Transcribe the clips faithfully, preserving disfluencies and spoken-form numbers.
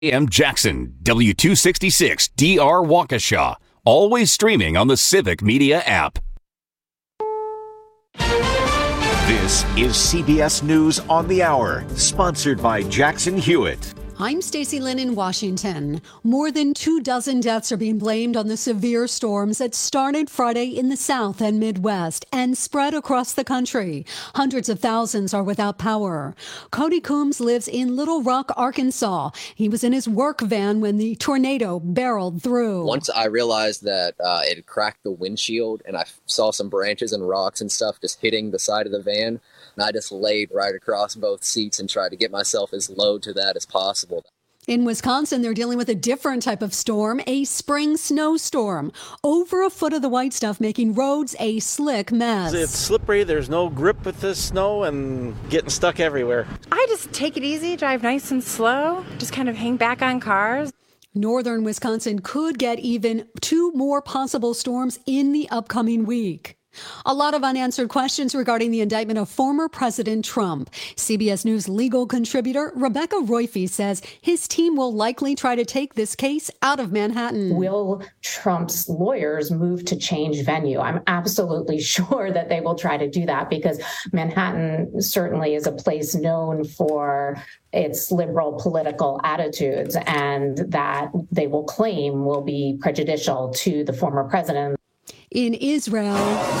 A M Jackson, W two sixty-six D R Waukesha. Always streaming on the Civic Media app. This is C B S News on the Hour, sponsored by Jackson Hewitt. I'm Stacey Lynn in Washington. More than two dozen deaths are being blamed on the severe storms that started Friday in the South and Midwest and spread across the country. Hundreds of thousands are without power. Cody Coombs lives in Little Rock, Arkansas. He was in his work van when the tornado barreled through. Once I realized that uh, it had cracked the windshield and I saw some branches and rocks and stuff just hitting the side of the van, and I just laid right across both seats and tried to get myself as low to that as possible. In Wisconsin, they're dealing with a different type of storm, a spring snowstorm. Over a foot of the white stuff making roads a slick mess. It's slippery, there's no grip with this snow, and getting stuck everywhere. I just take it easy, drive nice and slow, just kind of hang back on cars. Northern Wisconsin could get even two more possible storms in the upcoming week. A lot of unanswered questions regarding the indictment of former President Trump. C B S News legal contributor Rebecca Roife says his team will likely try to take this case out of Manhattan. Will Trump's lawyers move to change venue? I'm absolutely sure that they will try to do that because Manhattan certainly is a place known for its liberal political attitudes, and that they will claim will be prejudicial to the former president. In Israel,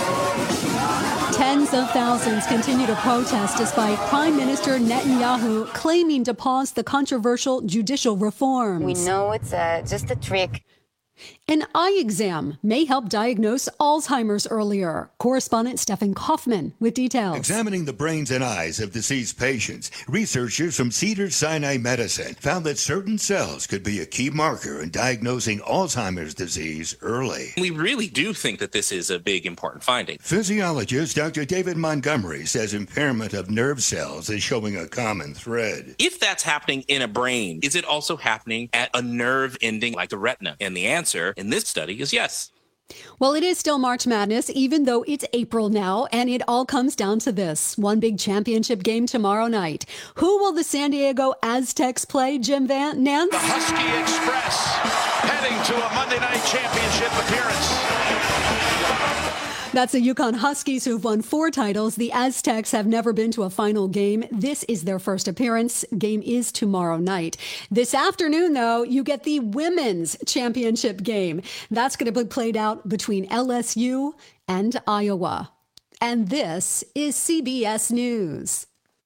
tens of thousands continue to protest despite Prime Minister Netanyahu claiming to pause the controversial judicial reforms. We know it's uh, just a trick. An eye exam may help diagnose Alzheimer's earlier. Correspondent Stephen Kaufman with details. Examining the brains and eyes of deceased patients, researchers from Cedars-Sinai Medicine found that certain cells could be a key marker in diagnosing Alzheimer's disease early. We really do think that this is a big, important finding. Physiologist Doctor David Montgomery says impairment of nerve cells is showing a common thread. If that's happening in a brain, is it also happening at a nerve ending like the retina? And the answer in this study is yes. Well, it is still March Madness, even though it's April now, and it all comes down to this. One big championship game tomorrow night. Who will the San Diego Aztecs play, Jim Van Nance? The Husky Express heading to a Monday night championship appearance. That's the Yukon Huskies, who've won four titles. The Aztecs have never been to a final game. This is their first appearance. Game is tomorrow night. This afternoon, though, you get the women's championship game. That's going to be played out between L S U and Iowa. And this is C B S News.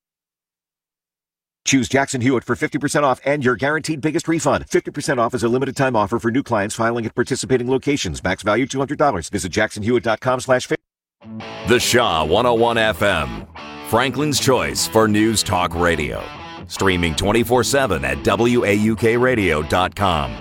Choose Jackson Hewitt for fifty percent off and your guaranteed biggest refund. fifty percent off is a limited time offer for new clients filing at participating locations. Max value two hundred dollars. Visit jackson hewitt dot com slash The Shaw one oh one F M. Franklin's choice for news talk radio. Streaming twenty-four seven at W A U K radio dot com.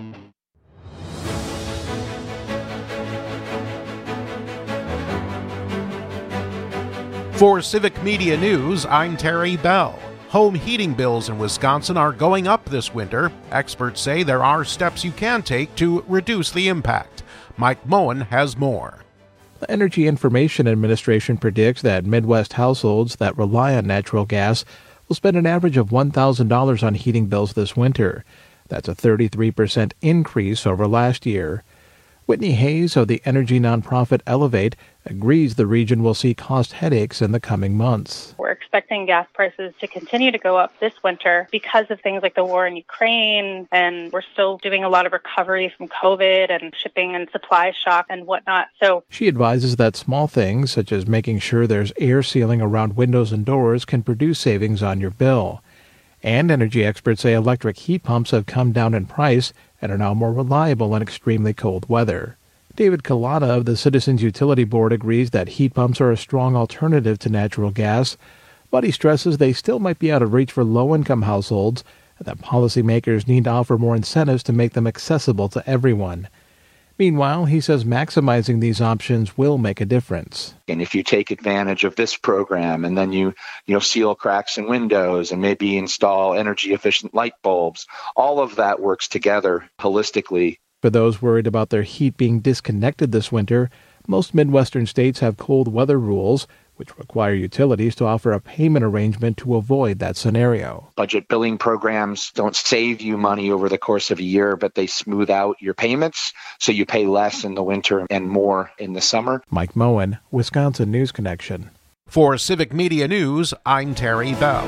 For Civic Media News, I'm Terry Bell. Home heating bills in Wisconsin are going up this winter. Experts say there are steps you can take to reduce the impact. Mike Moen has more. The Energy Information Administration predicts that Midwest households that rely on natural gas will spend an average of one thousand dollars on heating bills this winter. That's a thirty-three percent increase over last year. Whitney Hayes of the energy nonprofit Elevate agrees the region will see cost headaches in the coming months. We're expecting gas prices to continue to go up this winter because of things like the war in Ukraine, and we're still doing a lot of recovery from COVID and shipping and supply shock and whatnot. So she advises that small things, such as making sure there's air sealing around windows and doors, can produce savings on your bill. And energy experts say electric heat pumps have come down in price and are now more reliable in extremely cold weather. David Kalana of the Citizens Utility Board agrees that heat pumps are a strong alternative to natural gas, but he stresses they still might be out of reach for low-income households and that policymakers need to offer more incentives to make them accessible to everyone. Meanwhile, he says maximizing these options will make a difference. And if you take advantage of this program and then you, you know, seal cracks in windows and maybe install energy efficient light bulbs, all of that works together holistically. For those worried about their heat being disconnected this winter, most Midwestern states have cold weather rules, which require utilities to offer a payment arrangement to avoid that scenario. Budget billing programs don't save you money over the course of a year, but they smooth out your payments, so you pay less in the winter and more in the summer. Mike Moen, Wisconsin News Connection. For Civic Media News, I'm Terry Bell.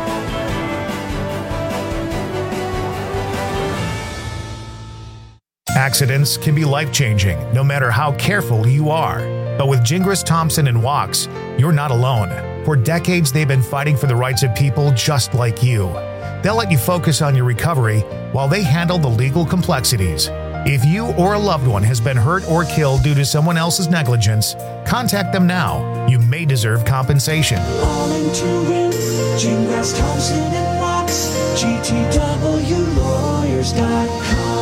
Accidents can be life-changing, no matter how careful you are. But with Gingras Thompson and Wachs, you're not alone. For decades, they've been fighting for the rights of people just like you. They'll let you focus on your recovery while they handle the legal complexities. If you or a loved one has been hurt or killed due to someone else's negligence, contact them now. You may deserve compensation. All into it, Gingras Thompson and Wachs, G T W lawyers dot com.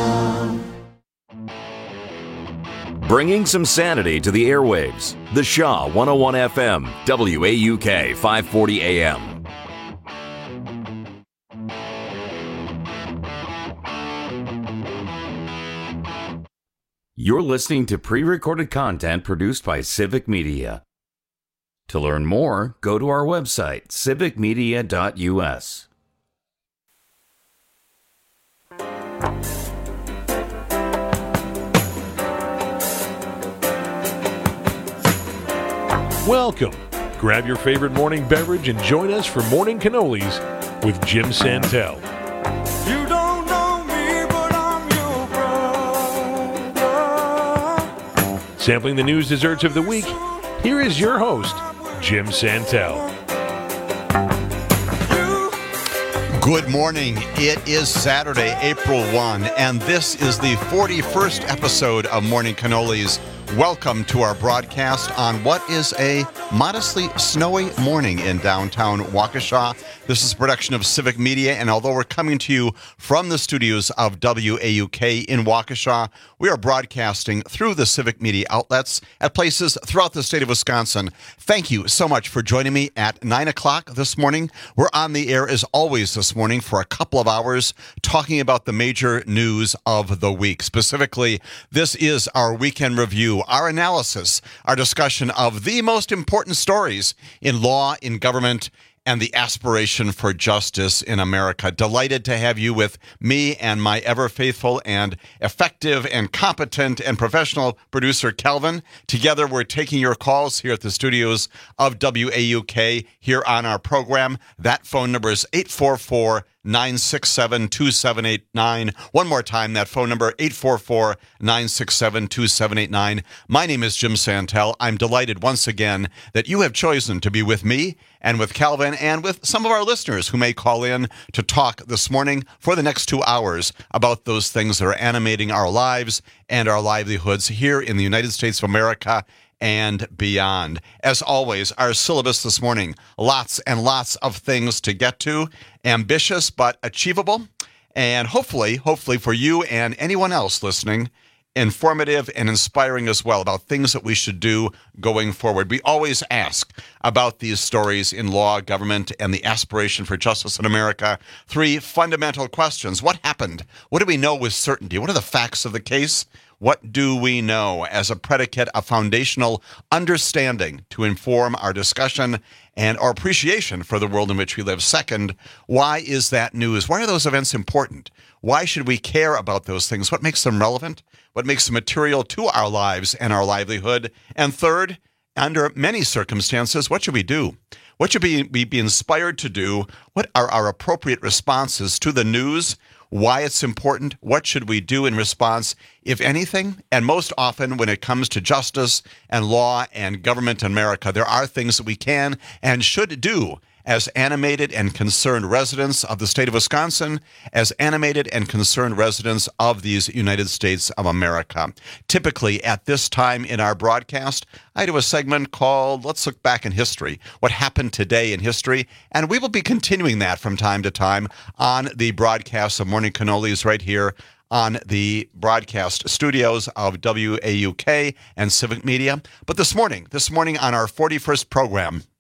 Bringing some sanity to the airwaves. The Shaw one oh one F M, W A U K five forty A M. You're listening to pre-recorded content produced by Civic Media. To learn more, go to our website, civic media dot U S. Welcome. Grab your favorite morning beverage and join us for Morning Cannolis with Jim Santel. You don't know me, but I'm your brother. Sampling the news desserts of the week, here is your host, Jim Santel. Good morning. It is Saturday, April first, and this is the forty-first episode of Morning Cannolis. Welcome to our broadcast on what is a modestly snowy morning in downtown Waukesha. This is a production of Civic Media, and although we're coming to you from the studios of W A U K in Waukesha, we are broadcasting through the Civic Media outlets at places throughout the state of Wisconsin. Thank you so much for joining me at nine o'clock this morning. We're on the air as always this morning for a couple of hours talking about the major news of the week. Specifically, this is our weekend review, our analysis, our discussion of the most important stories in law, in government, and the aspiration for justice in America. Delighted to have you with me and my ever-faithful and effective and competent and professional producer, Calvin. Together, we're taking your calls here at the studios of W A U K here on our program. That phone number is eight four four, nine six seven, two seven eight nine. One more time, that phone number, eight four four, nine six seven, two seven eight nine. My name is Jim Santel. I'm delighted once again that you have chosen to be with me and with Calvin and with some of our listeners who may call in to talk this morning for the next two hours about those things that are animating our lives and our livelihoods here in the United States of America and beyond. As always, our syllabus this morning, lots and lots of things to get to, ambitious but achievable, and hopefully, hopefully for you and anyone else listening, informative and inspiring as well about things that we should do going forward. We always ask about these stories in law, government, and the aspiration for justice in America. Three fundamental questions. What happened? What do we know with certainty? What are the facts of the case? What do we know as a predicate, a foundational understanding to inform our discussion and our appreciation for the world in which we live? Second, why is that news? Why are those events important? Why should we care about those things? What makes them relevant? What makes them material to our lives and our livelihood? And third, under many circumstances, what should we do? What should we be inspired to do? What are our appropriate responses to the news? Why it's important? What should we do in response, if anything? And most often, when it comes to justice and law and government in America, there are things that we can and should do as animated and concerned residents of the state of Wisconsin, as animated and concerned residents of these United States of America. Typically, at this time in our broadcast, I do a segment called Let's Look Back in History, what happened today in history, and we will be continuing that from time to time on the broadcast of Morning Cannolis right here on the broadcast studios of W A U K and Civic Media. But this morning, this morning on our forty-first program,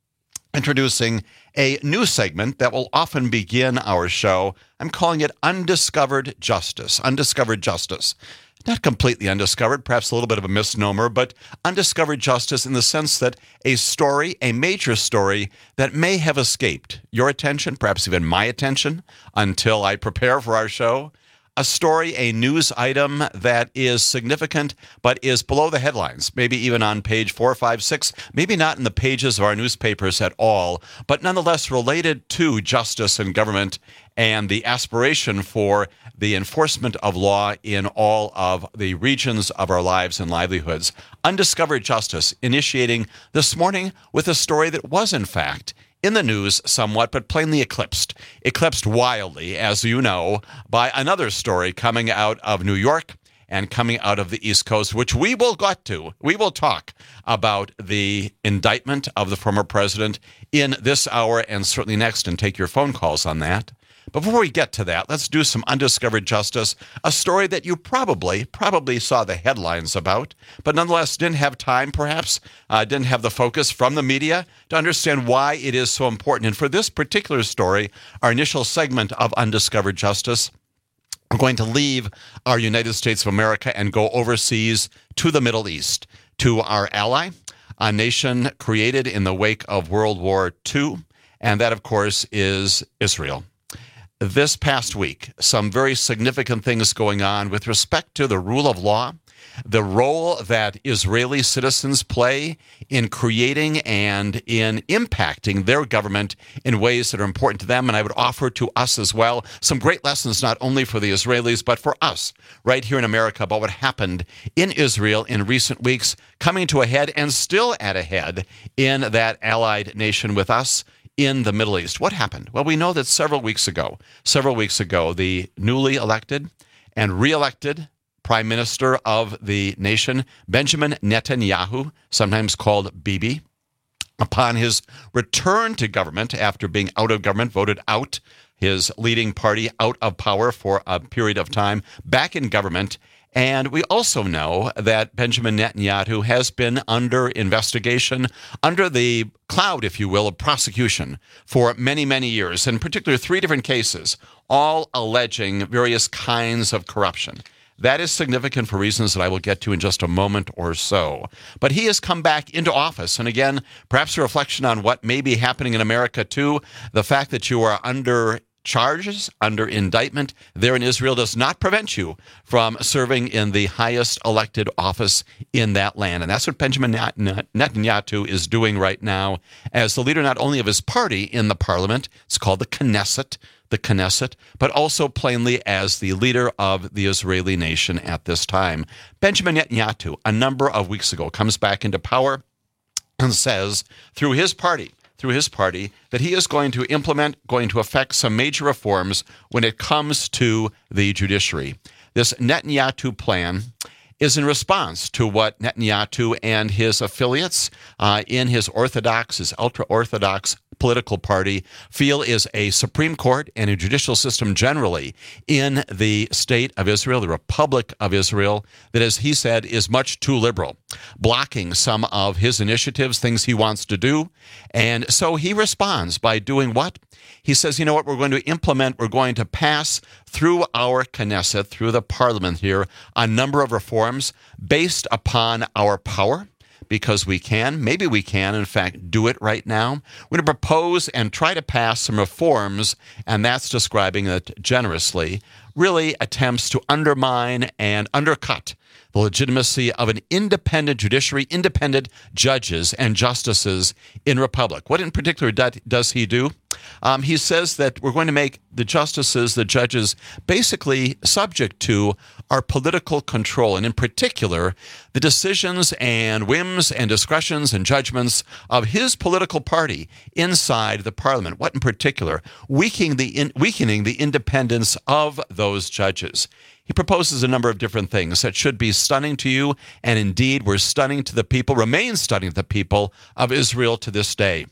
introducing a new segment that will often begin our show. I'm calling it Undiscovered Justice. Undiscovered Justice. Not completely undiscovered, perhaps a little bit of a misnomer, but undiscovered justice in the sense that a story, a major story that may have escaped your attention, perhaps even my attention, until I prepare for our show. A story, a news item that is significant, but is below the headlines, maybe even on page four, five, six, maybe not in the pages of our newspapers at all, but nonetheless related to justice and government and the aspiration for the enforcement of law in all of the regions of our lives and livelihoods. Undiscovered Justice, initiating this morning with a story that was, in fact, in the news somewhat, but plainly eclipsed. Eclipsed wildly, as you know, by another story coming out of New York and coming out of the East Coast, which we will get to. We will talk about the indictment of the former president in this hour and certainly next, and take your phone calls on that. Before we get to that, let's do some Undiscovered Justice, a story that you probably, probably saw the headlines about, but nonetheless didn't have time, perhaps, uh, didn't have the focus from the media to understand why it is so important. And for this particular story, our initial segment of Undiscovered Justice, we're going to leave our United States of America and go overseas to the Middle East, to our ally, a nation created in the wake of World War Two, and that, of course, is Israel. This past week, some very significant things going on with respect to the rule of law, the role that Israeli citizens play in creating and in impacting their government in ways that are important to them. And I would offer to us as well some great lessons, not only for the Israelis, but for us right here in America about what happened in Israel in recent weeks, coming to a head and still at a head in that allied nation with us in the Middle East. What happened? Well, we know that several weeks ago, several weeks ago, the newly elected and re-elected Prime Minister of the nation, Benjamin Netanyahu, sometimes called Bibi, upon his return to government after being out of government, voted out, his leading party out of power for a period of time, back in government. And we also know that Benjamin Netanyahu has been under investigation, under the cloud, if you will, of prosecution for many, many years, in particular three different cases, all alleging various kinds of corruption. That is significant for reasons that I will get to in just a moment or so. But he has come back into office. And again, perhaps a reflection on what may be happening in America too. The fact that you are under charges, under indictment there in Israel does not prevent you from serving in the highest elected office in that land. And that's what Benjamin Netanyahu is doing right now as the leader not only of his party in the parliament, it's called the Knesset, the Knesset, but also plainly as the leader of the Israeli nation at this time. Benjamin Netanyahu, a number of weeks ago, comes back into power and says through his party, through his party, that he is going to implement, going to effect some major reforms when it comes to the judiciary. This Netanyahu plan is in response to what Netanyahu and his affiliates uh, in his orthodox, his ultra-orthodox political party feel is a Supreme Court and a judicial system generally in the state of Israel, the Republic of Israel, that, as he said, is much too liberal, blocking some of his initiatives, things he wants to do. And so he responds by doing what? He says, you know what, we're going to implement, we're going to pass through our Knesset, through the parliament here, a number of reforms based upon our power, because we can, maybe we can, in fact, do it right now. We're going to propose and try to pass some reforms, and that's describing it generously, really attempts to undermine and undercut the legitimacy of an independent judiciary, independent judges and justices in Republic. What in particular does he do? Um, he says that we're going to make the justices, the judges, basically subject to our political control, and in particular, the decisions and whims and discretions and judgments of his political party inside the parliament. What in particular? Weakening the, in, weakening the independence of those judges. He proposes a number of different things that should be stunning to you, and indeed were stunning to the people, remain stunning to the people of Israel to this day.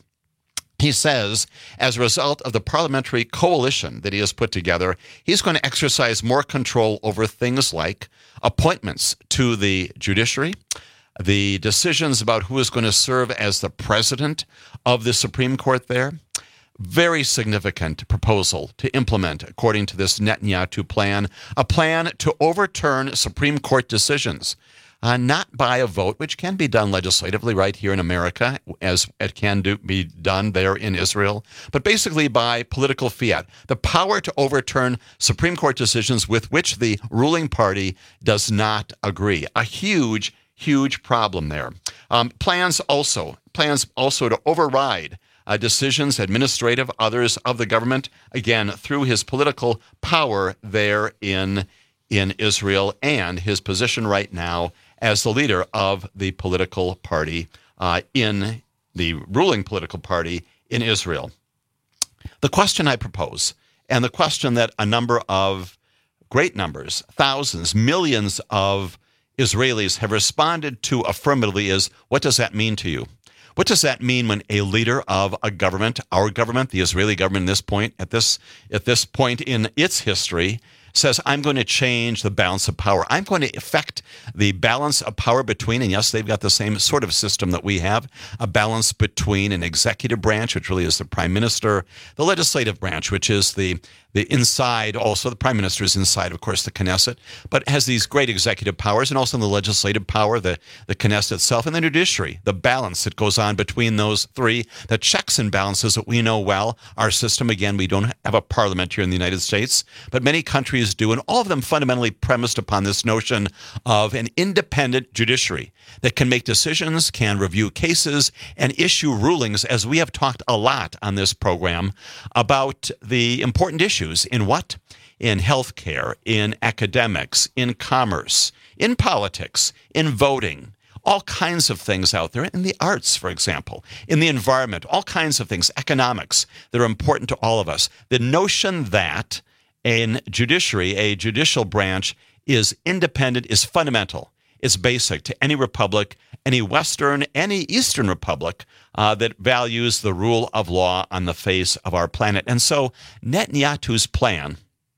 He says, as a result of the parliamentary coalition that he has put together, he's going to exercise more control over things like appointments to the judiciary, the decisions about who is going to serve as the president of the Supreme Court there. Very significant proposal to implement, according to this Netanyahu plan, a plan to overturn Supreme Court decisions, uh, not by a vote, which can be done legislatively right here in America, as it can do, be done there in Israel, but basically by political fiat. The power to overturn Supreme Court decisions with which the ruling party does not agree. A huge, huge problem there. Um, plans also, plans also to override Uh, decisions, administrative, others of the government, again, through his political power there in, in Israel and his position right now as the leader of the political party uh, in the ruling political party in Israel. The question I propose, and the question that a number of great numbers, thousands, millions of Israelis have responded to affirmatively is, what does that mean to you? What does that mean when a leader of a government, our government, the Israeli government at this point, at this at this point in its history, says, I'm going to change the balance of power. I'm going to affect the balance of power between, and yes, they've got the same sort of system that we have, a balance between an executive branch, which really is the prime minister, the legislative branch, which is the the inside, also the prime minister is inside, of course, the Knesset, but has these great executive powers, and also the legislative power, the, the Knesset itself, and the judiciary, the balance that goes on between those three, the checks and balances that we know well. Our system, again, we don't have a parliament here in the United States, but many countries do, and all of them fundamentally premised upon this notion of an independent judiciary that can make decisions, can review cases, and issue rulings, as we have talked a lot on this program about the important issues. In what? In healthcare, in academics, in commerce, in politics, in voting, all kinds of things out there, in the arts, for example, in the environment, all kinds of things, economics, that are important to all of us. The notion that a judiciary, a judicial branch, is independent is fundamental. It's basic to any republic, any Western, any Eastern republic uh, that values the rule of law on the face of our planet. And so Netanyahu's plan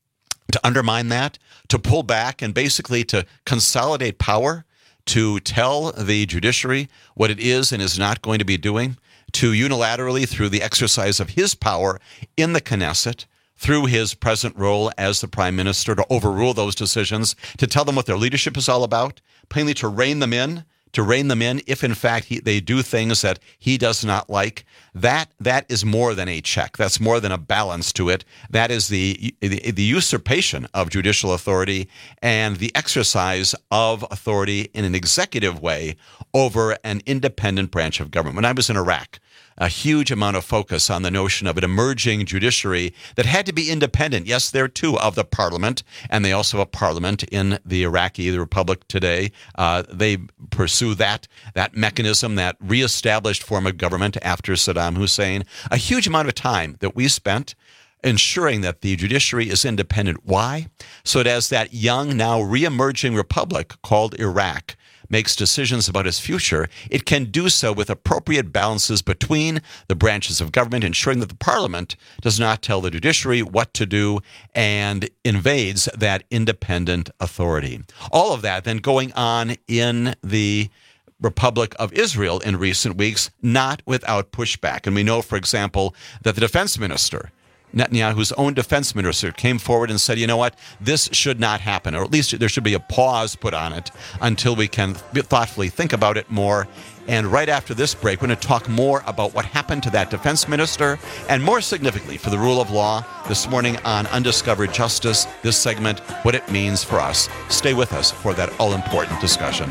to undermine that, to pull back and basically to consolidate power, to tell the judiciary what it is and is not going to be doing, to unilaterally, through the exercise of his power in the Knesset, through his present role as the prime minister, to overrule those decisions, to tell them what their leadership is all about, plainly to rein them in, to rein them in if, in fact, he, they do things that he does not like. That that is more than a check. That's more than a balance to it. That is the, the, the usurpation of judicial authority and the exercise of authority in an executive way over an independent branch of government. When I was in Iraq, a huge amount of focus on the notion of an emerging judiciary that had to be independent. Yes, there too of the parliament, and they also have a parliament in the Iraqi the Republic today. Uh, they pursue that that mechanism, that reestablished form of government after Saddam Hussein. A huge amount of time that we spent ensuring that the judiciary is independent. Why? So that as that young, now re-emerging republic called Iraq makes decisions about its future, it can do so with appropriate balances between the branches of government, ensuring that the parliament does not tell the judiciary what to do and invades that independent authority. All of that then going on in the Republic of Israel in recent weeks, not without pushback. And we know, for example, that the defense minister, Netanyahu's own defense minister, came forward and said, you know what, this should not happen, or at least there should be a pause put on it until we can thoughtfully think about it more. And right after this break, we're going to talk more about what happened to that defense minister, and more significantly for the rule of law this morning on Undiscovered Justice, this segment, what it means for us. Stay with us for that all-important discussion.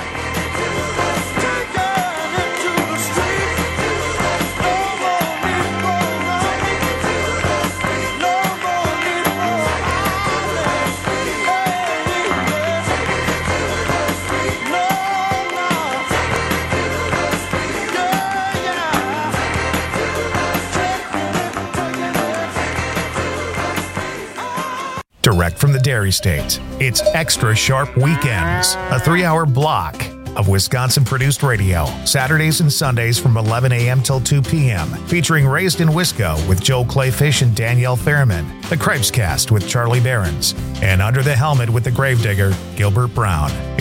Direct from the Dairy State, it's Extra Sharp Weekends, a three-hour block of Wisconsin-produced radio, Saturdays and Sundays from eleven a.m. till two p.m., featuring Raised in Wisco with Joe Clayfish and Danielle Fairman, The Cripes Cast with Charlie Behrens, and Under the Helmet with the Gravedigger, Gilbert Brown. It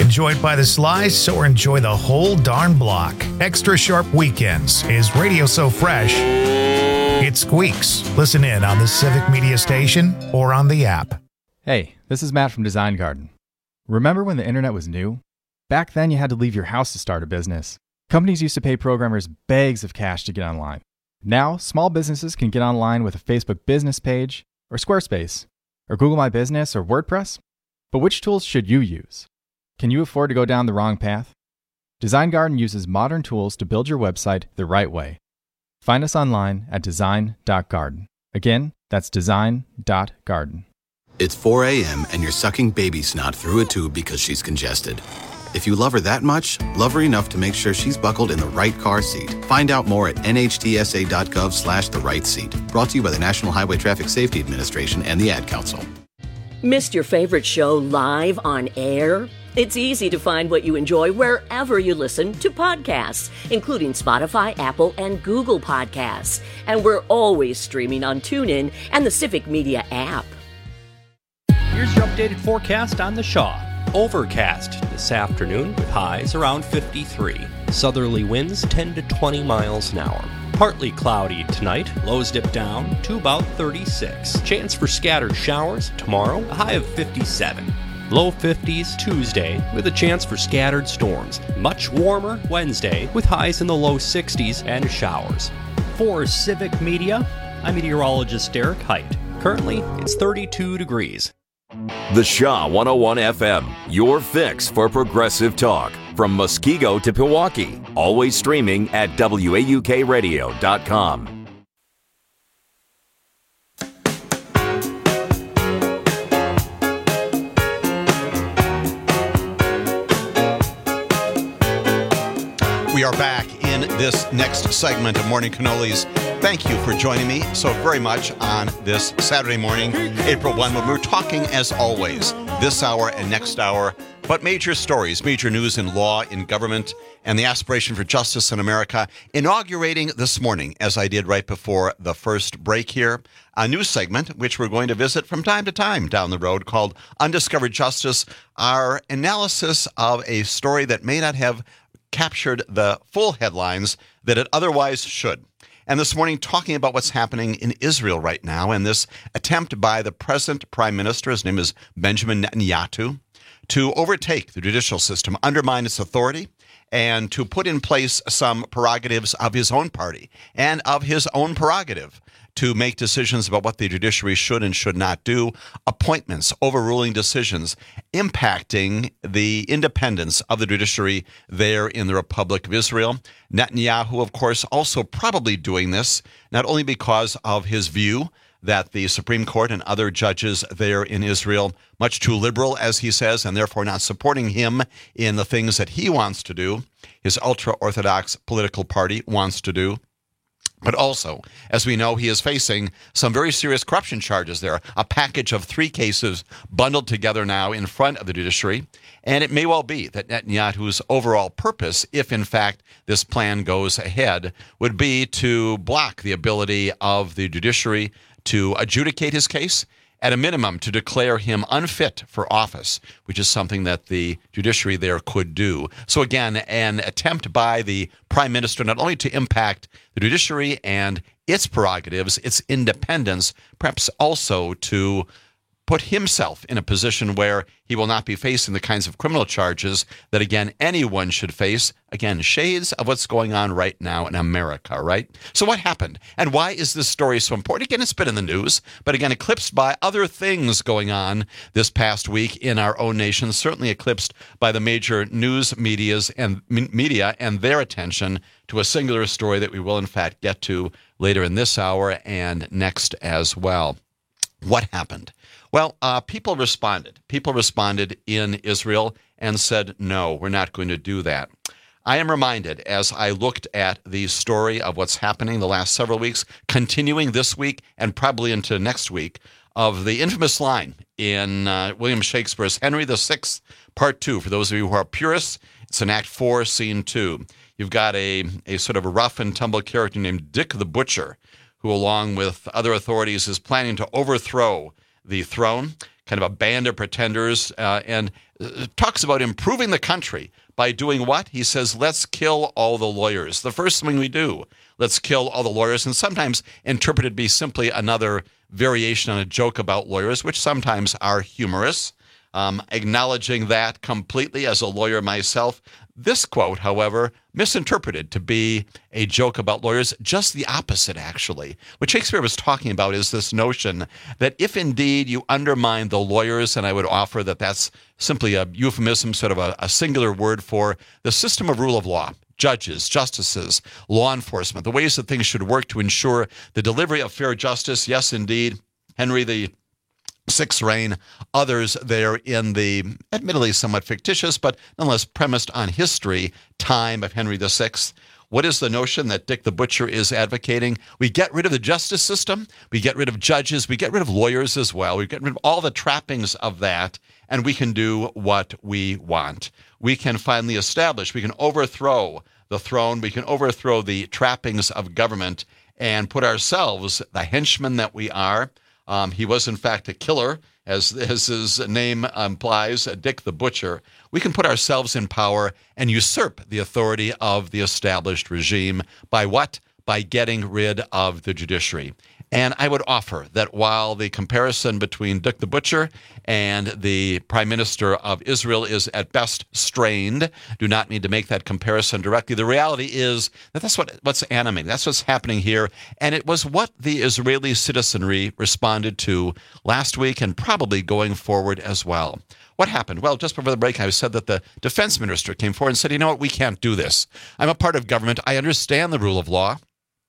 Enjoy it by the slice or enjoy the whole darn block. Extra Sharp Weekends is radio so fresh, it squeaks. Listen in on the Civic Media Station or on the app. Hey, this is Matt from Design Garden. Remember when the internet was new? Back then you had to leave your house to start a business. Companies used to pay programmers bags of cash to get online. Now, small businesses can get online with a Facebook business page, or Squarespace, or Google My Business, or WordPress. But which tools should you use? Can you afford to go down the wrong path? Design Garden uses modern tools to build your website the right way. Find us online at design dot garden. Again, that's design dot garden. It's four a.m. and you're sucking baby snot through a tube because she's congested. If you love her that much, love her enough to make sure she's buckled in the right car seat. Find out more at N H T S A dot gov slash the right seat. Brought to you by the National Highway Traffic Safety Administration and the Ad Council. Missed your favorite show live on air? It's easy to find what you enjoy wherever you listen to podcasts, including Spotify, Apple, and Google Podcasts. And we're always streaming on TuneIn and the Civic Media app. Here's your updated forecast on the Shaw. Overcast this afternoon with highs around fifty-three. Southerly winds ten to twenty miles an hour. Partly cloudy tonight, lows dip down to about thirty-six. Chance for scattered showers tomorrow, a high of fifty-seven. Low fifties Tuesday with a chance for scattered storms. Much warmer Wednesday with highs in the low sixties and showers. For Civic Media, I'm meteorologist Derek Height. Currently, it's thirty-two degrees. The Shaw one oh one F M, your fix for progressive talk. From Muskego to Pewaukee, always streaming at W A U K radio dot com. We are back in this next segment of Morning Cannolis. Thank you for joining me so very much on this Saturday morning, April first, when we're talking, as always, this hour and next hour, but major stories, major news in law, in government, and the aspiration for justice in America. Inaugurating this morning, as I did right before the first break here, a new segment which we're going to visit from time to time down the road called Undiscovered Justice, our analysis of a story that may not have captured the full headlines that it otherwise should. And this morning, talking about what's happening in Israel right now and this attempt by the present prime minister, his name is Benjamin Netanyahu, to overtake the judicial system, undermine its authority, and to put in place some prerogatives of his own party and of his own prerogative to make decisions about what the judiciary should and should not do, appointments, overruling decisions, impacting the independence of the judiciary there in the Republic of Israel. Netanyahu, of course, also probably doing this, not only because of his view that the Supreme Court and other judges there in Israel, much too liberal, as he says, and therefore not supporting him in the things that he wants to do, his ultra-Orthodox political party wants to do, but also, as we know, he is facing some very serious corruption charges there, a package of three cases bundled together now in front of the judiciary. And it may well be that Netanyahu's overall purpose, if in fact this plan goes ahead, would be to block the ability of the judiciary to adjudicate his case, at a minimum to declare him unfit for office, which is something that the judiciary there could do. So again, an attempt by the prime minister not only to impact the judiciary and its prerogatives, its independence, perhaps also to put himself in a position where he will not be facing the kinds of criminal charges that, again, anyone should face. Again, shades of what's going on right now in America, right? So what happened? And why is this story so important? Again, it's been in the news, but again, eclipsed by other things going on this past week in our own nation, certainly eclipsed by the major news medias and media and their attention to a singular story that we will, in fact, get to later in this hour and next as well. What happened? Well, uh, people responded. People responded in Israel and said, no, we're not going to do that. I am reminded, as I looked at the story of what's happening the last several weeks, continuing this week and probably into next week, of the infamous line in uh, William Shakespeare's Henry the Sixth, Part Two. For those of you who are purists, it's in Act Four, Scene Two. You've got a, a sort of a rough and tumble character named Dick the Butcher, who, along with other authorities, is planning to overthrow the throne, kind of a band of pretenders, uh, and talks about improving the country by doing what? He says, let's kill all the lawyers. The first thing we do, let's kill all the lawyers, and sometimes interpreted to be simply another variation on a joke about lawyers, which sometimes are humorous. Um, acknowledging that completely as a lawyer myself. This quote, however, misinterpreted to be a joke about lawyers, just the opposite, actually. What Shakespeare was talking about is this notion that if indeed you undermine the lawyers, and I would offer that that's simply a euphemism, sort of a, a singular word for the system of rule of law, judges, justices, law enforcement, the ways that things should work to ensure the delivery of fair justice. Yes, indeed, Henry the Sixth reign, others there in the admittedly somewhat fictitious, but nonetheless premised on history, time of Henry the Sixth. What is the notion that Dick the Butcher is advocating? We get rid of the justice system, we get rid of judges, we get rid of lawyers as well, we get rid of all the trappings of that, and we can do what we want. We can finally establish, we can overthrow the throne, we can overthrow the trappings of government and put ourselves, the henchmen that we are. Um, he was, in fact, a killer, as, as his name implies, Dick the Butcher. We can put ourselves in power and usurp the authority of the established regime. By what? By getting rid of the judiciary. And I would offer that while the comparison between Dick the Butcher and the Prime Minister of Israel is at best strained, do not need to make that comparison directly. The reality is that that's what, what's animating. That's what's happening here. And it was what the Israeli citizenry responded to last week and probably going forward as well. What happened? Well, just before the break, I said that the defense minister came forward and said, you know what, we can't do this. I'm a part of government. I understand the rule of law.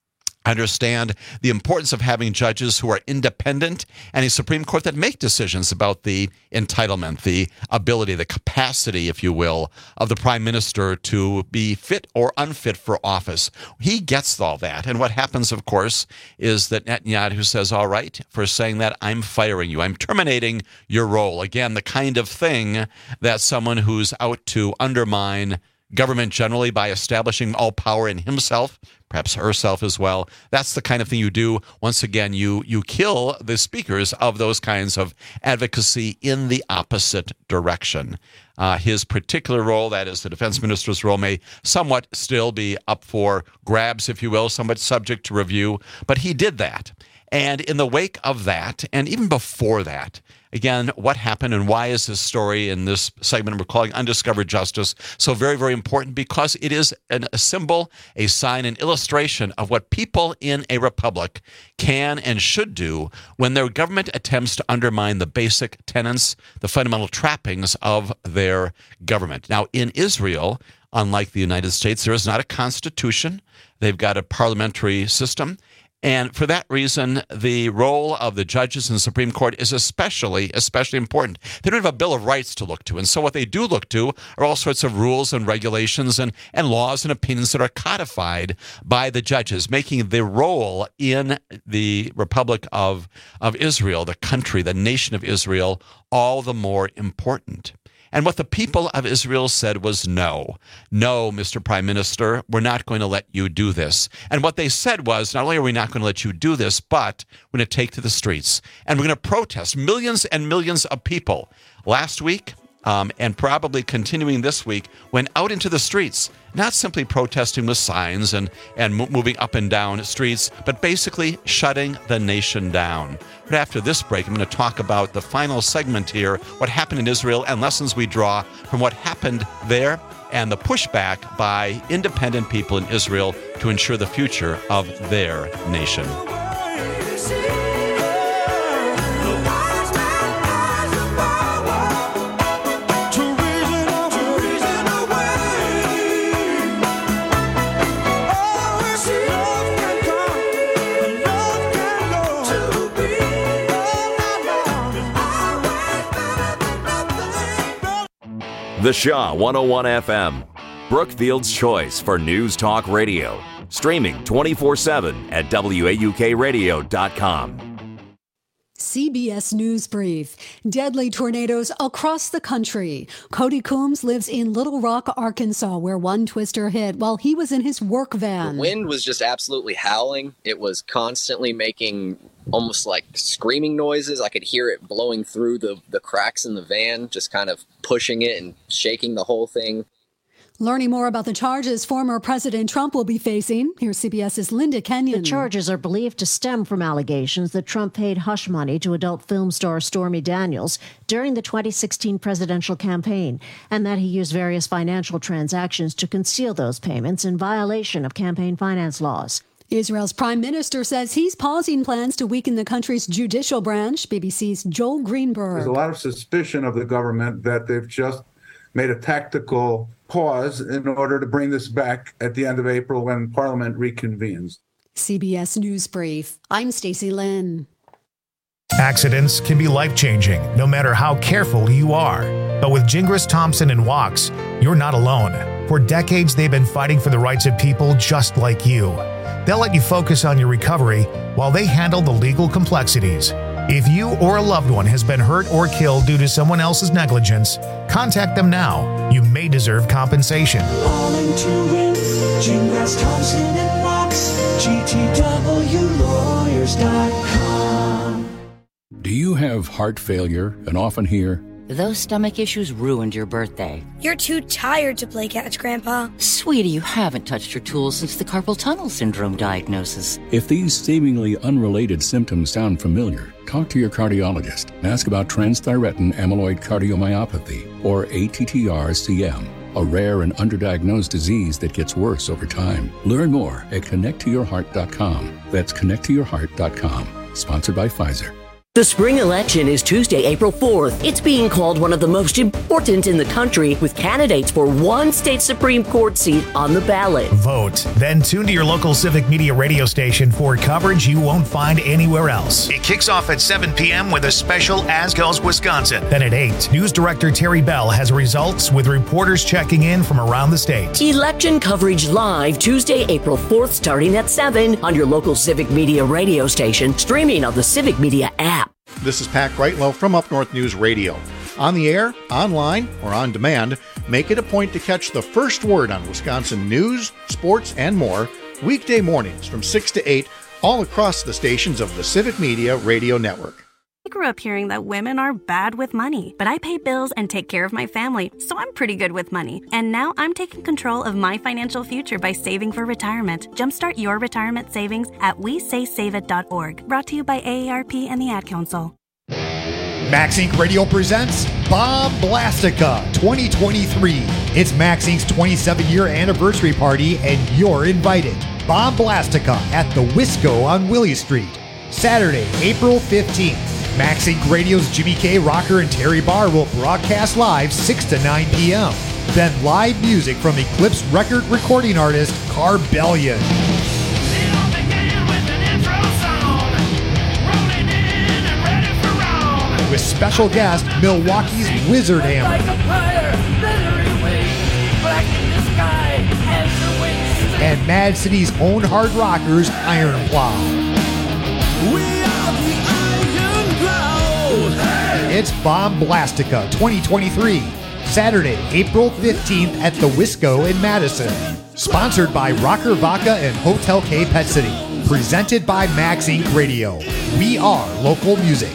I understand the importance of having judges who are independent and a Supreme Court that make decisions about the entitlement, the ability, the capacity, if you will, of the Prime Minister to be fit or unfit for office. He gets all that. And what happens, of course, is that Netanyahu says, all right, for saying that, I'm firing you. I'm terminating your role. Again, the kind of thing that someone who's out to undermine government generally by establishing all power in himself, perhaps herself as well. That's the kind of thing you do. Once again, you you kill the speakers of those kinds of advocacy in the opposite direction. Uh, his particular role, that is the defense minister's role, may somewhat still be up for grabs, if you will, somewhat subject to review. But he did that. And in the wake of that, and even before that, again, what happened and why is this story in this segment we're calling Undiscovered Justice so very, very important? Because it is an, a symbol, a sign, an illustration of what people in a republic can and should do when their government attempts to undermine the basic tenets, the fundamental trappings of their government. Now, in Israel, unlike the United States, there is not a constitution. They've got a parliamentary system. And for that reason, the role of the judges in the Supreme Court is especially, especially important. They don't have a Bill of Rights to look to. And so what they do look to are all sorts of rules and regulations and, and laws and opinions that are codified by the judges, making the role in the Republic of, of Israel, the country, the nation of Israel, all the more important. And what the people of Israel said was no. No, Mister Prime Minister, we're not going to let you do this. And what they said was, not only are we not going to let you do this, but we're going to take to the streets. And we're going to protest. Millions and millions of people last week um, and probably continuing this week went out into the streets, not simply protesting with signs and, and moving up and down streets, but basically shutting the nation down. But after this break, I'm going to talk about the final segment here, what happened in Israel and lessons we draw from what happened there and the pushback by independent people in Israel to ensure the future of their nation. The Shaw one oh one F M, Brookfield's choice for news talk radio. Streaming twenty-four seven at W A U K radio dot com. C B S News Brief. Deadly tornadoes across the country. Cody Coombs lives in Little Rock, Arkansas, where one twister hit while he was in his work van. The wind was just absolutely howling. It was constantly making almost like screaming noises. I could hear it blowing through the, the cracks in the van, just kind of pushing it and shaking the whole thing. Learning more about the charges former President Trump will be facing, here's CBS's Linda Kenyon. The charges are believed to stem from allegations that Trump paid hush money to adult film star Stormy Daniels during the twenty sixteen presidential campaign, and that he used various financial transactions to conceal those payments in violation of campaign finance laws. Israel's prime minister says he's pausing plans to weaken the country's judicial branch. B B C's Joel Greenberg. There's a lot of suspicion of the government that they've just made a tactical pause in order to bring this back at the end of April when Parliament reconvenes. C B S News Brief. I'm Stacey Lynn. Accidents can be life-changing, no matter how careful you are. But with Gingras, Thompson, and Wachs, you're not alone. For decades, they've been fighting for the rights of people just like you. They'll let you focus on your recovery while they handle the legal complexities. If you or a loved one has been hurt or killed due to someone else's negligence, contact them now. You may deserve compensation. Calling to win, Gingras, Thompson, and Wachs, G T W lawyers dot com. Do you have heart failure and often hear, "Those stomach issues ruined your birthday"? "You're too tired to play catch, Grandpa." "Sweetie, you haven't touched your tools since the carpal tunnel syndrome diagnosis." If these seemingly unrelated symptoms sound familiar, talk to your cardiologist. Ask about transthyretin amyloid cardiomyopathy, or A T T R C M, a rare and underdiagnosed disease that gets worse over time. Learn more at connect to your heart dot com. That's connect to your heart dot com. Sponsored by Pfizer. The spring election is Tuesday, April fourth. It's being called one of the most important in the country, with candidates for one state Supreme Court seat on the ballot. Vote. Then tune to your local Civic Media radio station for coverage you won't find anywhere else. It kicks off at seven p.m. with a special As Goes Wisconsin. Then at eight, News Director Terry Bell has results with reporters checking in from around the state. Election coverage live Tuesday, April fourth, starting at seven on your local Civic Media radio station, streaming on the Civic Media app. This is Pat Greitlow from Up North News Radio. On the air, online, or on demand, make it a point to catch the first word on Wisconsin news, sports, and more weekday mornings from six to eight all across the stations of the Civic Media Radio Network. I grew up hearing that women are bad with money, but I pay bills and take care of my family, so I'm pretty good with money. And now I'm taking control of my financial future by saving for retirement. Jumpstart your retirement savings at we say save it dot org. Brought to you by A A R P and the Ad Council. Max Incorporated. Radio presents Bomb Blastica twenty twenty-three. It's Max Incorporated's twenty-seven year anniversary party, and you're invited. Bomb Blastica at the Wisco on Willie Street. Saturday, April fifteenth. Max Incorporated. Radio's Jimmy K. Rocker and Terry Barr will broadcast live six to nine p.m. Then live music from Eclipse record recording artist Carbellion. With special guest Milwaukee's Wizard Hammer. And Mad City's own hard rockers Iron Plow. It's Bomb Blastica twenty twenty-three, Saturday, April fifteenth at the Wisco in Madison. Sponsored by Rocker Vodka and Hotel K Pet City. Presented by Max Incorporated. Radio. We are local music.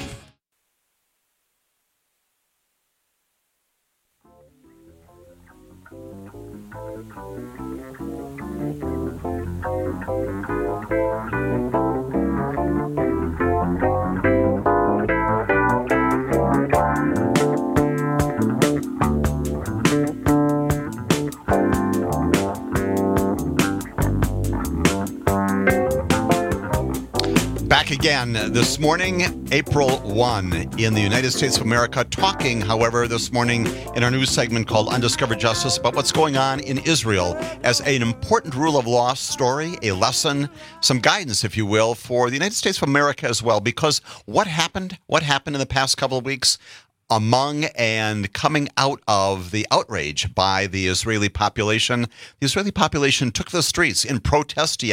Again, this morning, April first, in the United States of America, talking, however, this morning in our news segment called Undiscovered Justice about what's going on in Israel as an important rule of law story, a lesson, some guidance, if you will, for the United States of America as well. Because what happened, what happened in the past couple of weeks among and coming out of the outrage by the Israeli population, the Israeli population took to the streets in protest, yes,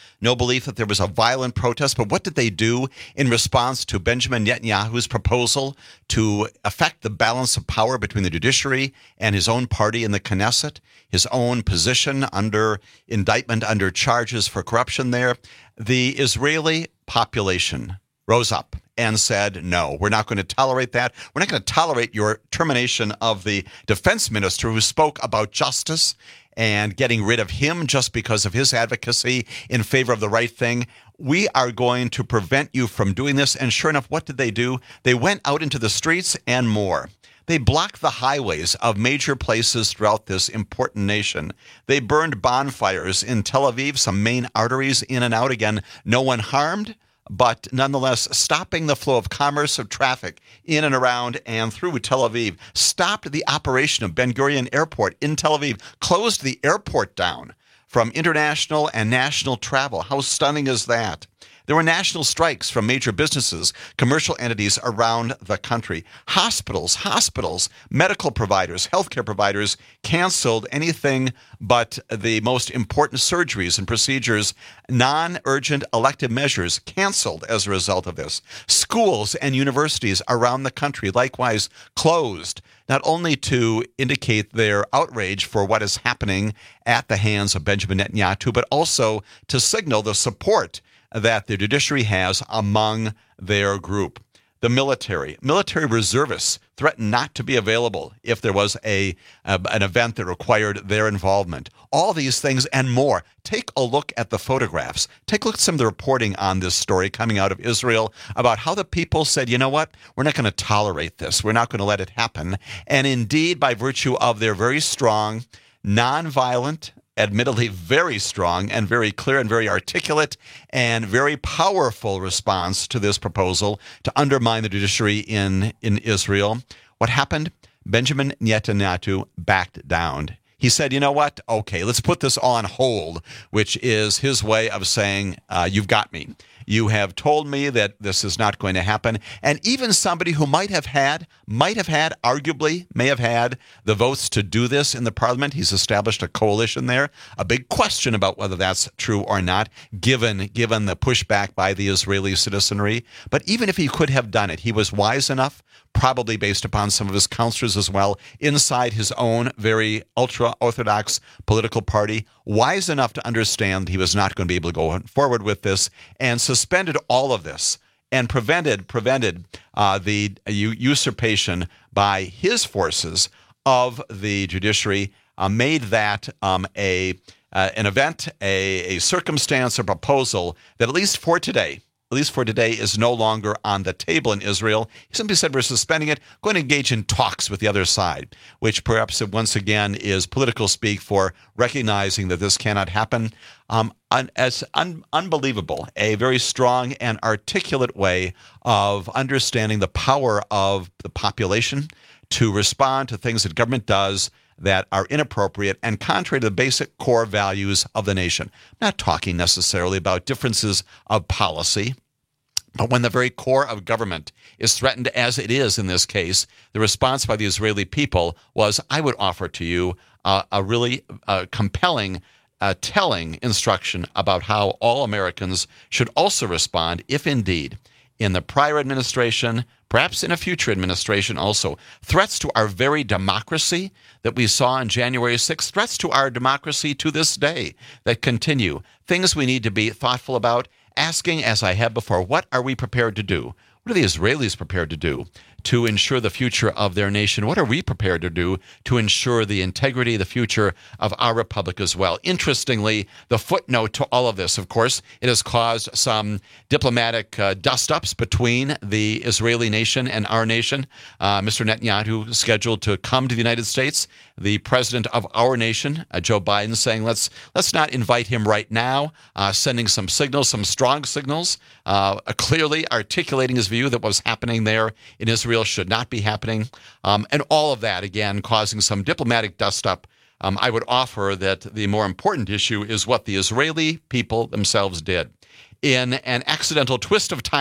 no belief that there was a violent protest. But what did they do in response to Benjamin Netanyahu's proposal to affect the balance of power between the judiciary and his own party in the Knesset, his own position under indictment, under charges for corruption there? The Israeli population rose up and said, no, we're not going to tolerate that. We're not going to tolerate your termination of the defense minister who spoke about justice and getting rid of him just because of his advocacy in favor of the right thing. We are going to prevent you from doing this. And sure enough, what did they do? They went out into the streets and more. They blocked the highways of major places throughout this important nation. They burned bonfires in Tel Aviv, some main arteries in and out. Again, no one harmed, but nonetheless stopping the flow of commerce, of traffic in and around and through Tel Aviv, stopped the operation of Ben Gurion Airport in Tel Aviv, closed the airport down from international and national travel. How stunning is that? There were national strikes from major businesses, commercial entities around the country. Hospitals, hospitals, medical providers, healthcare providers canceled anything but the most important surgeries and procedures. Non-urgent elective measures canceled as a result of this. Schools and universities around the country likewise closed, not only to indicate their outrage for what is happening at the hands of Benjamin Netanyahu, but also to signal the support that the judiciary has among their group. The military, military reservists threatened not to be available if there was a, a an event that required their involvement. All these things and more. Take a look at the photographs. Take a look at some of the reporting on this story coming out of Israel about how the people said, you know what, we're not going to tolerate this. We're not going to let it happen. And indeed, by virtue of their very strong, nonviolent, admittedly very strong and very clear and very articulate and very powerful response to this proposal to undermine the judiciary in, in Israel. What happened? Benjamin Netanyahu backed down. He said, you know what? Okay, let's put this on hold, which is his way of saying, uh, you've got me. You have told me that this is not going to happen. And even somebody who might have had, might have had, arguably may have had the votes to do this in the parliament. He's established a coalition there. A big question about whether that's true or not, given, given the pushback by the Israeli citizenry. But even if he could have done it, he was wise enough, probably based upon some of his counselors as well, inside his own very ultra-Orthodox political party, wise enough to understand he was not going to be able to go forward with this, and suspended all of this and prevented prevented uh, the usurpation by his forces of the judiciary, uh, made that um, a uh, an event, a, a circumstance, a proposal that at least for today, at least for today, is no longer on the table in Israel. He simply said, we're suspending it, going to engage in talks with the other side, which perhaps once again is political speak for recognizing that this cannot happen. Um, un, as un, unbelievable, a very strong and articulate way of understanding the power of the population to respond to things that government does that are inappropriate and contrary to the basic core values of the nation. I'm not talking necessarily about differences of policy, but when the very core of government is threatened, as it is in this case, the response by the Israeli people was, I would offer to you uh, a really uh, compelling, uh, telling instruction about how all Americans should also respond if indeed in the prior administration, perhaps in a future administration also, threats to our very democracy that we saw on January sixth, threats to our democracy to this day that continue, things we need to be thoughtful about, asking, as I have before, what are we prepared to do? What are the Israelis prepared to do to ensure the future of their nation? What are we prepared to do to ensure the integrity, the future of our republic as well? Interestingly, the footnote to all of this, of course, it has caused some diplomatic uh, dust-ups between the Israeli nation and our nation. Uh, Mister Netanyahu is scheduled to come to the United States. The president of our nation, uh, Joe Biden, saying, let's let's not invite him right now, uh, sending some signals, some strong signals, uh, clearly articulating his view that what was happening there in Israel should not be happening. Um, and all of that, again, causing some diplomatic dust-up. Um, I would offer that the more important issue is what the Israeli people themselves did. In an accidental twist of timing,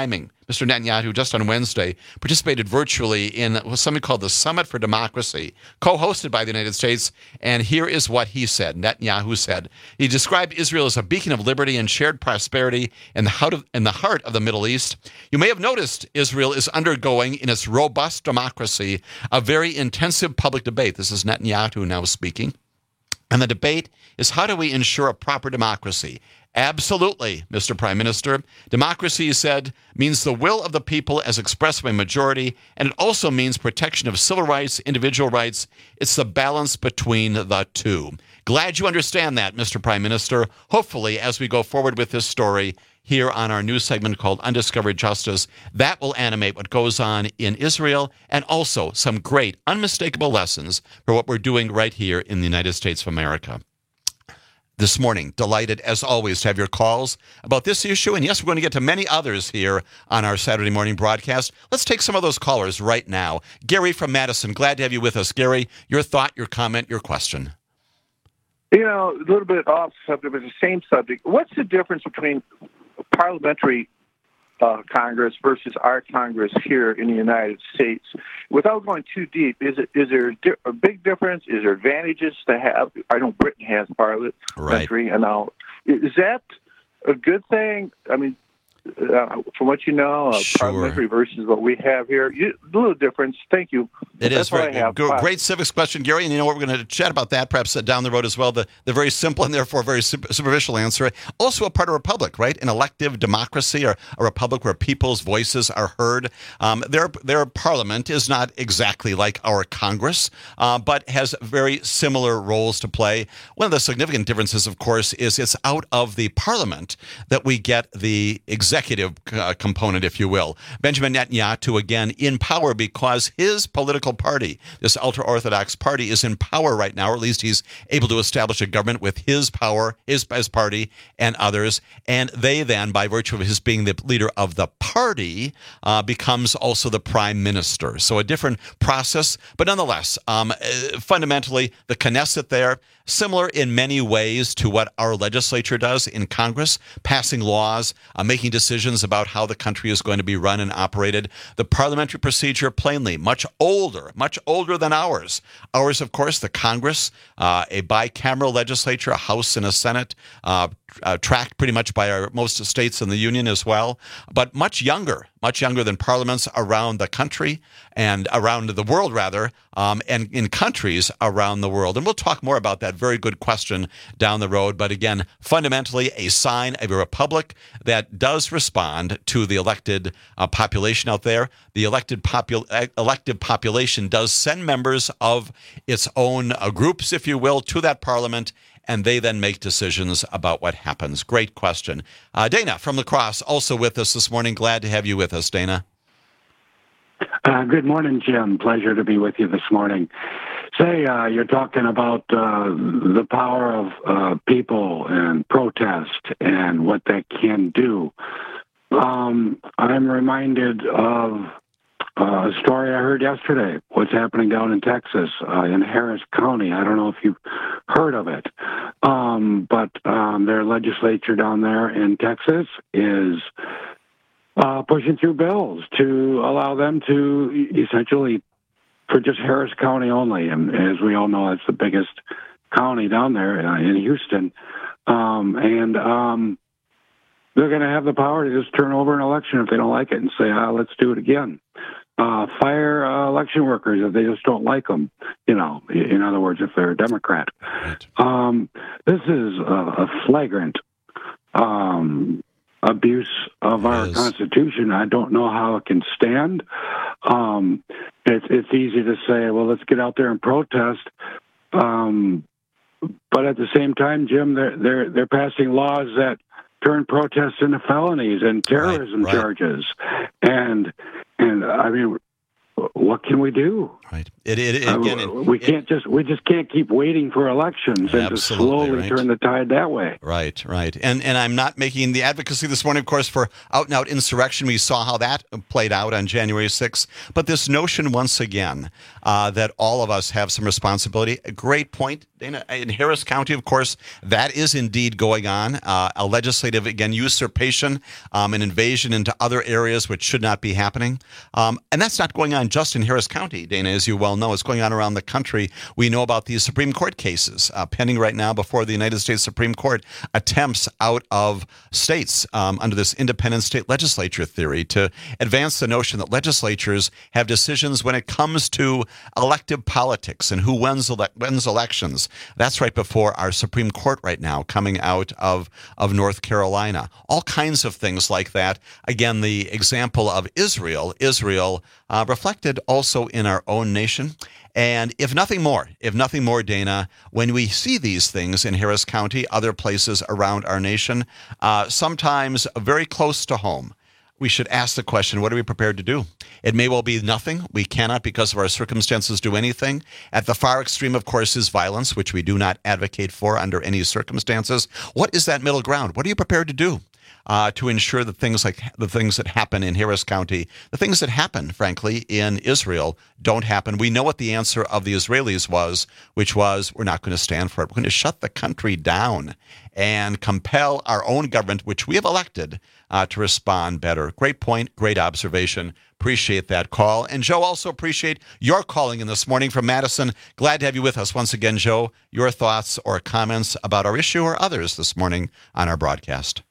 Mister Netanyahu, just on Wednesday, participated virtually in something called the Summit for Democracy, co-hosted by the United States. And here is what he said. Netanyahu said, he described Israel as a beacon of liberty and shared prosperity in the heart of, in the heart of the Middle East. You may have noticed Israel is undergoing, in its robust democracy, a very intensive public debate. This is Netanyahu now speaking. And the debate is, how do we ensure a proper democracy? Absolutely, Mister Prime Minister. Democracy, he said, means the will of the people as expressed by a majority, and it also means protection of civil rights, individual rights. It's the balance between the two. Glad you understand that, Mister Prime Minister. Hopefully, as we go forward with this story here on our new segment called Undiscovered Justice, that will animate what goes on in Israel, and also some great, unmistakable lessons for what we're doing right here in the United States of America. This morning, delighted, as always, to have your calls about this issue. And yes, we're going to get to many others here on our Saturday morning broadcast. Let's take some of those callers right now. Gary from Madison, glad to have you with us. Gary, your thought, your comment, your question. You know, a little bit off subject, but the same subject. What's the difference between parliamentary uh, Congress versus our Congress here in the United States? Without going too deep, is it is there a big difference? Is there advantages to have? I know Britain has parliamentary, right. And now is that a good thing? I mean, uh, from what you know, uh, sure. Parliamentary versus what we have here, you, a little difference. Thank you. It That's is very have. great civics question, Gary. And you know what? We're going to chat about that perhaps down the road as well. The, the very simple and therefore very superficial answer. Also a part of a republic, right? An elective democracy, or a republic where people's voices are heard. Um, their, their parliament is not exactly like our Congress, uh, but has very similar roles to play. One of the significant differences, of course, is it's out of the parliament that we get the executive uh, component, if you will. Benjamin Netanyahu, again, in power because his political party, this ultra-Orthodox party, is in power right now, or at least he's able to establish a government with his power, his, his party, and others. And they then, by virtue of his being the leader of the party, uh, becomes also the prime minister. So a different process, but nonetheless, um, fundamentally, the Knesset there, similar in many ways to what our legislature does in Congress, passing laws, uh, making decisions about how the country is going to be run and operated. The parliamentary procedure, plainly, much older, much older than ours. Ours, of course, the Congress, uh, a bicameral legislature, a House and a Senate, uh, uh, tracked pretty much by our, most states in the Union as well, but much younger, much younger than parliaments around the country and around the world, rather, um, and in countries around the world. And we'll talk more about that very good question down the road. But again, fundamentally a sign of a republic that does respond to the elected uh, population out there. The elected popul- elective population does send members of its own uh, groups, if you will, to that parliament, and they then make decisions about what happens. Great question. Uh, Dana from La Crosse, also with us this morning. Glad to have you with us, Dana. Uh, good morning, Jim. Pleasure to be with you this morning. Say, uh, you're talking about uh, the power of uh, people and protest and what that can do. Um, I'm reminded of uh, a story I heard yesterday, what's happening down in Texas, uh, in Harris County. I don't know if you've heard of it, um, but um, their legislature down there in Texas is uh, pushing through bills to allow them to essentially, for just Harris County only, and as we all know, it's the biggest county down there uh, in Houston, um, and um, they're going to have the power to just turn over an election if they don't like it and say, ah, let's do it again. Uh, fire uh, election workers if they just don't like them, you know, in other words, if they're a Democrat. Um, this is a, a flagrant um, abuse of our Constitution. I don't know how it can stand. Um, it's, it's easy to say, well, let's get out there and protest. Um, but at the same time, Jim, they're, they're, they're passing laws that turn protests into felonies and terrorism right, right. charges. And, and I mean, what can we do? Right. It, it, it, again, uh, it, we can't just we just can't keep waiting for elections and to slowly right. turn the tide that way. Right, right. And and I'm not making the advocacy this morning, of course, for out-and-out insurrection. We saw how that played out on January sixth. But this notion, once again, uh, that all of us have some responsibility. A great point, Dana. In Harris County, of course, that is indeed going on. Uh, a legislative, again, usurpation, um, an invasion into other areas which should not be happening. Um, and that's not going on just in Harris County, Dana, as you well know. It's going on around the country. We know about these Supreme Court cases uh, pending right now before the United States Supreme Court, attempts out of states um, under this independent state legislature theory to advance the notion that legislatures have decisions when it comes to elective politics and who wins, ele- wins elections. That's right before our Supreme Court right now, coming out of, of North Carolina. All kinds of things like that. Again, the example of Israel, Israel uh, reflected also in our own nation. And if nothing more, if nothing more, Dana, when we see these things in Harris County, other places around our nation, uh, sometimes very close to home, we should ask the question, what are we prepared to do? It may well be nothing. We cannot, because of our circumstances, do anything. At the far extreme, of course, is violence, which we do not advocate for under any circumstances. What is that middle ground? What are you prepared to do? Uh, to ensure that things like the things that happen in Harris County, the things that happen, frankly, in Israel don't happen. We know what the answer of the Israelis was, which was, we're not going to stand for it. We're going to shut the country down and compel our own government, which we have elected, uh, to respond better. Great point, great observation. Appreciate that call. And Joe, also appreciate your calling in this morning from Madison. Glad to have you with us once again, Joe. Your thoughts or comments about our issue or others this morning on our broadcast.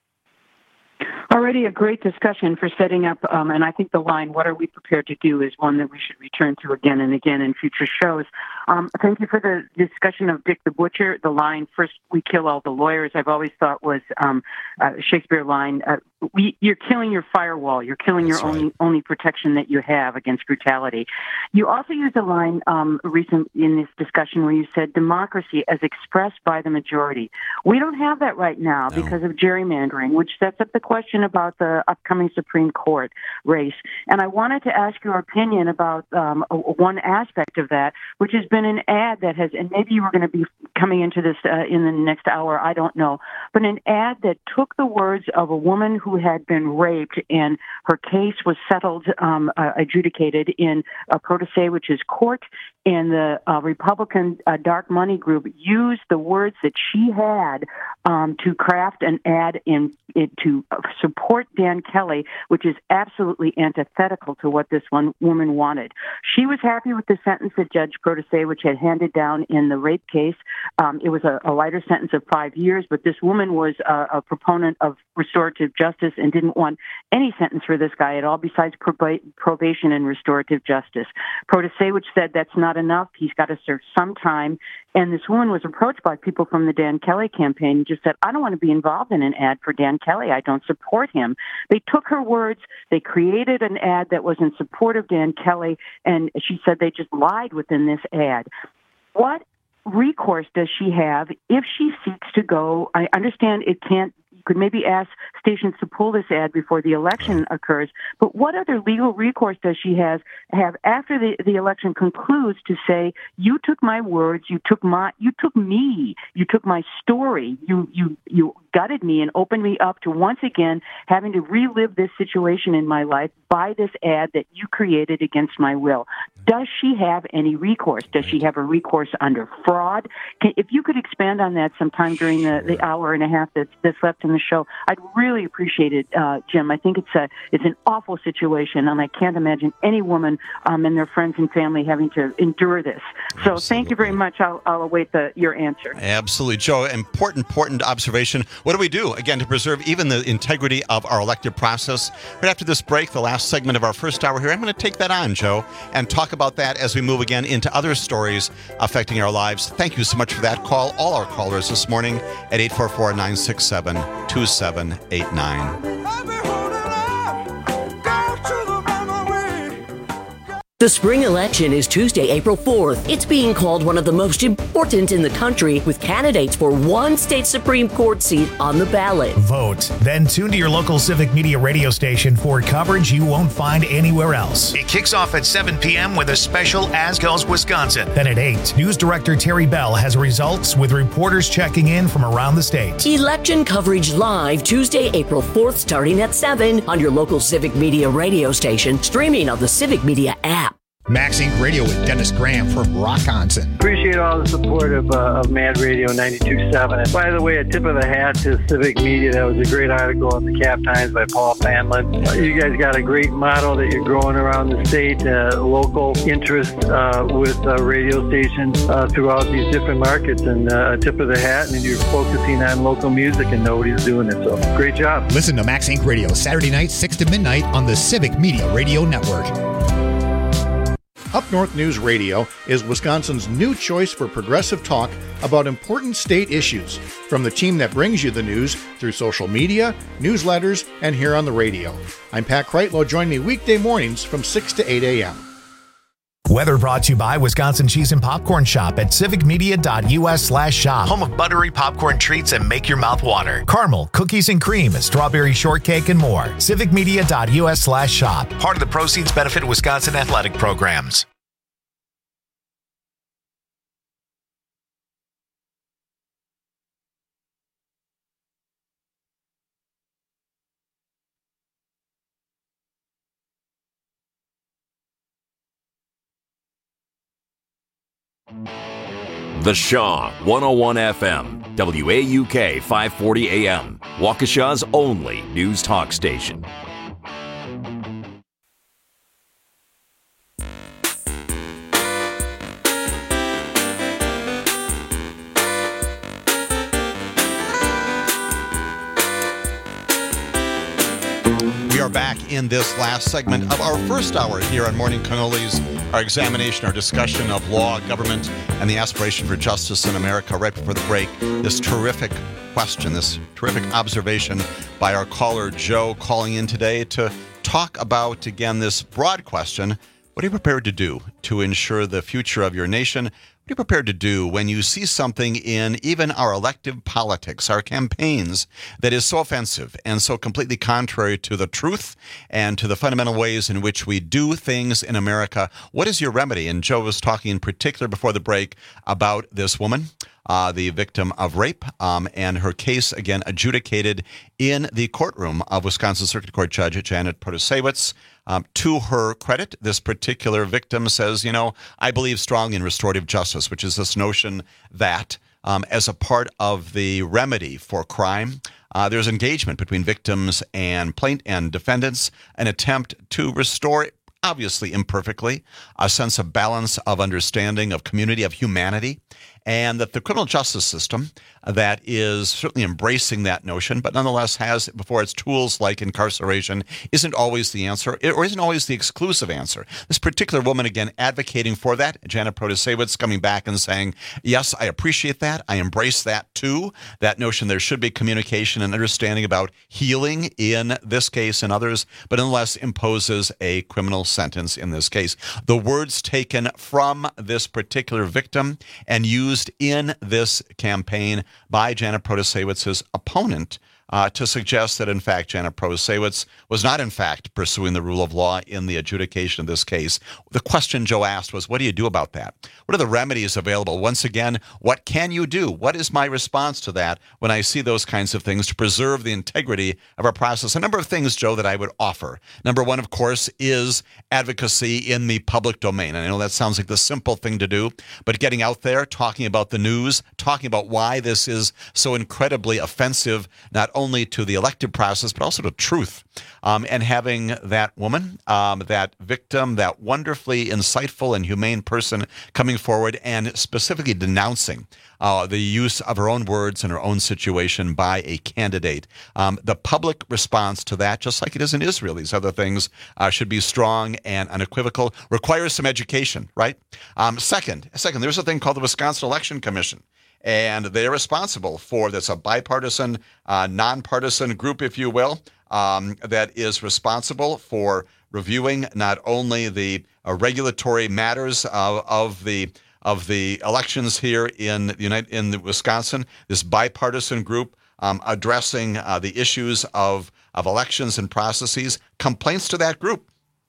Already a great discussion for setting up, um, and I think the line, what are we prepared to do, is one that we should return to again and again in future shows. Um, thank you for the discussion of Dick the Butcher. The line, first we kill all the lawyers, I've always thought was um, a Shakespeare line. Uh, we, you're killing your firewall. You're killing That's your right. only only protection that you have against brutality. You also used a line um, recent in this discussion where you said democracy as expressed by the majority. We don't have that right now no. because of gerrymandering, which sets up the question about the upcoming Supreme Court race. And I wanted to ask your opinion about um, one aspect of that, which has been an ad that has, and maybe you were going to be coming into this uh, in the next hour, I don't know, but an ad that took the words of a woman who had been raped and her case was settled, um, uh, adjudicated in a protege, which is court, and the uh, Republican uh, dark money group used the words that she had um, to craft an ad in it to support Dan Kelly, which is absolutely antithetical to what this one woman wanted. She was happy with the sentence that Judge Protesewicz had handed down in the rape case. Um, it was a, a lighter sentence of five years, but this woman was a, a proponent of restorative justice and didn't want any sentence for this guy at all besides prob- probation and restorative justice. Protesewicz said that's not enough. He's got to serve some time. And this woman was approached by people from the Dan Kelly campaign and just said, I don't want to be involved in an ad for Dan Kelly. I don't support him. They took her words. They created an ad that was in support of Dan Kelly, and she said they just lied within this ad. What recourse does she have if she seeks to go? I understand it can't. You could maybe ask stations to pull this ad before the election occurs, but what other legal recourse does she has, have after the, the election concludes to say, you took my words, you took my, you took me, you took my story, you, you, you gutted me and opened me up to once again having to relive this situation in my life by this ad that you created against my will. Does she have any recourse? Does she have a recourse under fraud? Can, if you could expand on that sometime during the, the hour and a half that's, that's left in the show, I'd really appreciate it, uh, Jim. I think it's a it's an awful situation, and I can't imagine any woman um, and their friends and family having to endure this. So Absolutely. Thank you very much. I'll, I'll await the, your answer. Absolutely, Joe. Important, important observation. What do we do, again, to preserve even the integrity of our elective process? Right after this break, the last segment of our first hour here, I'm going to take that on, Joe, and talk about that as we move again into other stories affecting our lives. Thank you so much for that call. All our callers this morning at eight four four, nine six seven, two seven eight nine. The spring election is Tuesday, April fourth. It's being called one of the most important in the country, with candidates for one state Supreme Court seat on the ballot. Vote. Then tune to your local Civic Media radio station for coverage you won't find anywhere else. It kicks off at seven p.m. with a special As Goes Wisconsin. Then at eight, News Director Terry Bell has results with reporters checking in from around the state. Election coverage live Tuesday, April fourth, starting at seven on your local Civic Media radio station, streaming on the Civic Media app. Max Inc Radio with Dennis Graham from Rockonson. Appreciate all the support of, uh, of Mad Radio ninety-two point seven. And by the way, a tip of the hat to Civic Media. That was a great article in the Cap Times by Paul Fanlin. Uh, you guys got a great model that you're growing around the state, uh, local interest uh, with uh, radio stations uh, throughout these different markets. And uh, a tip of the hat, and you're focusing on local music, and nobody's doing it. So great job. Listen to Max Inc Radio Saturday night, six to midnight on the Civic Media Radio Network. Up North News Radio is Wisconsin's new choice for progressive talk about important state issues, from the team that brings you the news through social media, newsletters, and here on the radio. I'm Pat Kreitlow. Join me weekday mornings from six to eight a.m. Weather brought to you by Wisconsin Cheese and Popcorn Shop at civicmedia.us slash shop. Home of buttery popcorn treats and make your mouth water. Caramel, cookies and cream, strawberry shortcake, and more. civicmedia.us slash shop. Part of the proceeds benefit Wisconsin athletic programs. The Shaw one oh one F M, W A U K five forty A M, Waukesha's only news talk station. We are back in this last segment of our first hour here on Morning Cannolis, our examination, our discussion of law, government, and the aspiration for justice in America. Right before the break, this terrific question, this terrific observation by our caller, Joe, calling in today to talk about, again, this broad question: what are you prepared to do to ensure the future of your nation? What are you prepared to do when you see something in even our elective politics, our campaigns, that is so offensive and so completely contrary to the truth and to the fundamental ways in which we do things in America? What is your remedy? And Joe was talking in particular before the break about this woman, uh, the victim of rape, um, and her case, again, adjudicated in the courtroom of Wisconsin Circuit Court Judge Janet Protasiewicz. Um, to her credit, this particular victim says, you know, I believe strongly in restorative justice, which is this notion that um, as a part of the remedy for crime, uh, there's engagement between victims and plaintiff and defendants, an attempt to restore, obviously imperfectly, a sense of balance, of understanding, of community, of humanity, and that the criminal justice system that is certainly embracing that notion, but nonetheless has before its tools like incarceration, isn't always the answer, or isn't always the exclusive answer. This particular woman, again, advocating for that, Janet Protasiewicz, coming back and saying, yes, I appreciate that. I embrace that too. That notion there should be communication and understanding about healing in this case and others, but nonetheless imposes a criminal sentence in this case. The words taken from this particular victim and used in this campaign by Janet Protasiewicz's opponent uh, to suggest that, in fact, Janet Protasiewicz was not, in fact, pursuing the rule of law in the adjudication of this case. The question Joe asked was, what do you do about that? What are the remedies available? Once again, what can you do? What is my response to that when I see those kinds of things to preserve the integrity of our process? A number of things, Joe, that I would offer. Number one, of course, is advocacy in the public domain. And I know that sounds like the simple thing to do, but getting out there, talking about the news, talking about why this is so incredibly offensive, not only to the elective process, but also to truth. Um, and having that woman, um, that victim, that wonderfully insightful and humane person coming forward and specifically denouncing uh, the use of her own words and her own situation by a candidate. Um, the public response to that, just like it is in Israel, these other things, uh, should be strong and unequivocal, requires some education, right? Um, second, second, there's a thing called the Wisconsin Election Commission. And they're responsible for this, a bipartisan, uh, nonpartisan group, if you will, um, that is responsible for reviewing not only the uh, regulatory matters of, of the of the elections here in the United in the Wisconsin. This bipartisan group um, addressing uh, the issues of of elections and processes. Complaints to that group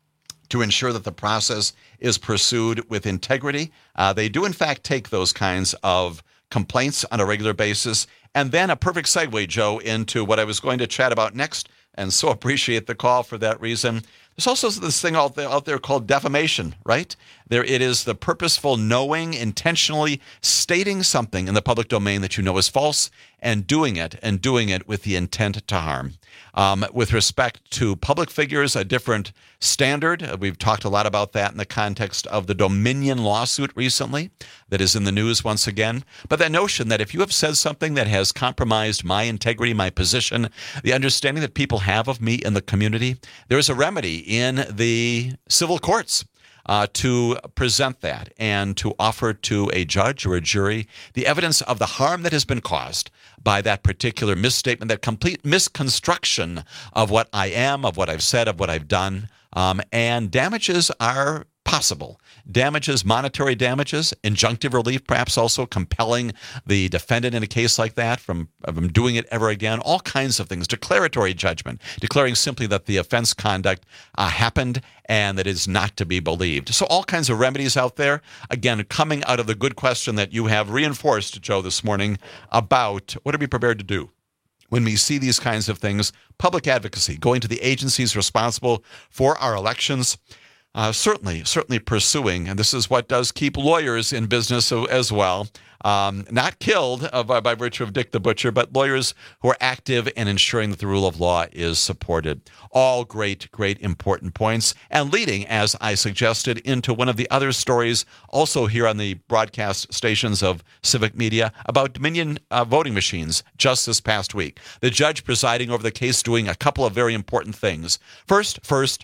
to ensure that the process is pursued with integrity. Uh, they do, in fact, take those kinds of complaints on a regular basis. And then a perfect segue, Joe, into what I was going to chat about next, and so appreciate the call for that reason. There's also this thing out there, out there called defamation, right? There, it is the purposeful knowing, intentionally stating something in the public domain that you know is false, and doing it, and doing it with the intent to harm. Um, with respect to public figures, a different standard. Uh, we've talked a lot about that in the context of the Dominion lawsuit recently that is in the news once again. But that notion that if you have said something that has compromised my integrity, my position, the understanding that people have of me in the community, there is a remedy in the civil courts uh, to present that and to offer to a judge or a jury the evidence of the harm that has been caused by that particular misstatement, that complete misconstruction of what I am, of what I've said, of what I've done. Um, and damages are possible. Damages, monetary damages, injunctive relief, perhaps also compelling the defendant in a case like that from, from doing it ever again, all kinds of things. Declaratory judgment, declaring simply that the offense conduct uh, happened and that is not to be believed. So all kinds of remedies out there. Again, coming out of the good question that you have reinforced, Joe, this morning about what are we prepared to do when we see these kinds of things. Public advocacy, going to the agencies responsible for our elections. Uh, certainly, certainly pursuing, and this is what does keep lawyers in business as well, um, not killed uh, by, by virtue of Dick the Butcher, but lawyers who are active in ensuring that the rule of law is supported. All great, great important points, and leading, as I suggested, into one of the other stories also here on the broadcast stations of Civic Media about Dominion uh, voting machines just this past week. The judge presiding over the case doing a couple of very important things. First, first,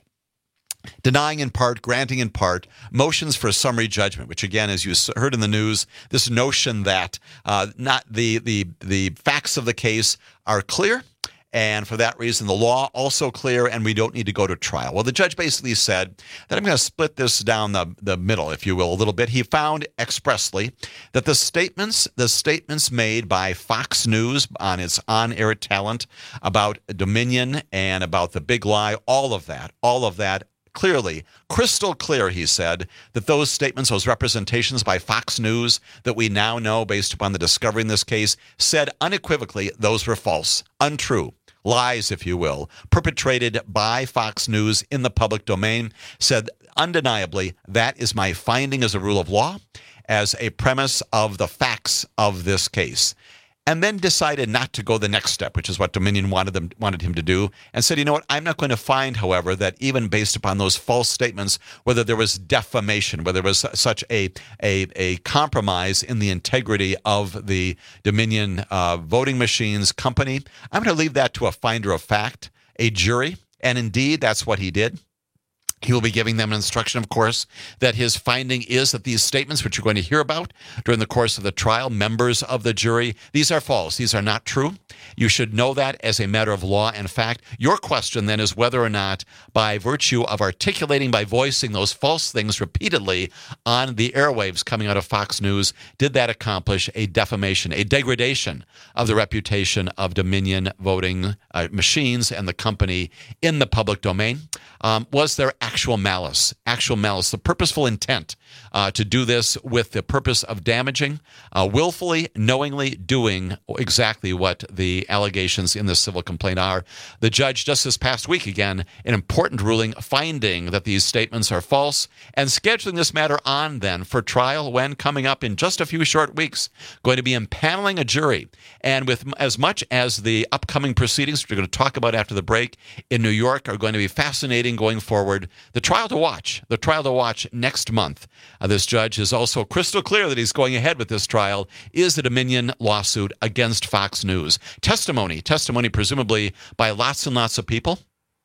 denying in part, granting in part, motions for summary judgment, which again, as you heard in the news, this notion that uh, not the, the, the facts of the case are clear, and for that reason, the law also clear, and we don't need to go to trial. Well, the judge basically said that I'm going to split this down the, the middle, if you will, a little bit. He found expressly that the statements, the statements made by Fox News on its on-air talent about Dominion and about the big lie, all of that, all of that, clearly, crystal clear, he said, that those statements, those representations by Fox News that we now know based upon the discovery in this case, said unequivocally those were false, untrue, lies, if you will, perpetrated by Fox News in the public domain, said undeniably that is my finding as a rule of law, as a premise of the facts of this case. And then decided not to go the next step, which is what Dominion wanted them wanted him to do, and said, you know what, I'm not going to find, however, that even based upon those false statements, whether there was defamation, whether there was such a a, a compromise in the integrity of the Dominion uh, voting machines company, I'm going to leave that to a finder of fact, a jury, and indeed, that's what he did. He will be giving them an instruction, of course, that his finding is that these statements, which you're going to hear about during the course of the trial, members of the jury, these are false. These are not true. You should know that as a matter of law and fact. Your question then is whether or not, by virtue of articulating, by voicing those false things repeatedly on the airwaves coming out of Fox News, did that accomplish a defamation, a degradation of the reputation of Dominion voting uh, machines and the company in the public domain? Um, was there actual malice, actual malice, the purposeful intent uh, to do this with the purpose of damaging, uh, willfully, knowingly doing exactly what the allegations in this civil complaint are? The judge just this past week, again, an important ruling finding that these statements are false and scheduling this matter on then for trial when coming up in just a few short weeks, going to be impaneling a jury. And with as much as the upcoming proceedings, which we're going to talk about after the break in New York, are going to be fascinating going forward, the trial to watch, the trial to watch next month. Uh, this judge is also crystal clear that he's going ahead with this trial, is the Dominion lawsuit against Fox News. Testimony, testimony presumably by lots and lots of people,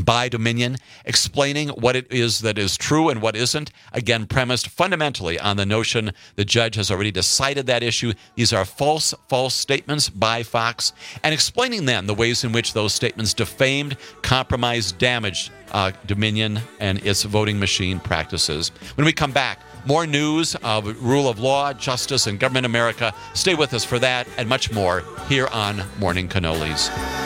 by Dominion, explaining what it is that is true and what isn't, again, premised fundamentally on the notion the judge has already decided that issue. These are false, false statements by Fox, and explaining then the ways in which those statements defamed, compromised, damaged uh, Dominion and its voting machine practices. When we come back, more news of rule of law, justice, and government America. Stay with us for that and much more here on Morning Cannolis.